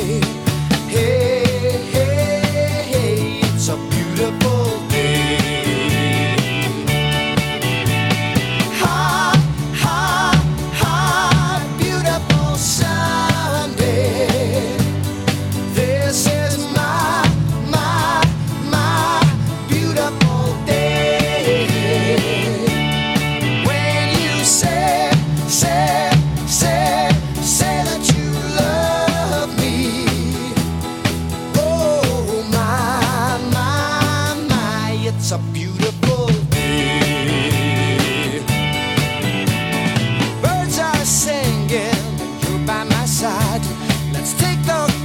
Hey, hey, hey, it's a beautiful day. Hot, hot, hot, beautiful Sunday. This is my beautiful day. When you say that you love me. Oh my, it's a beautiful day. Birds are singing, and you're by my side. Let's take the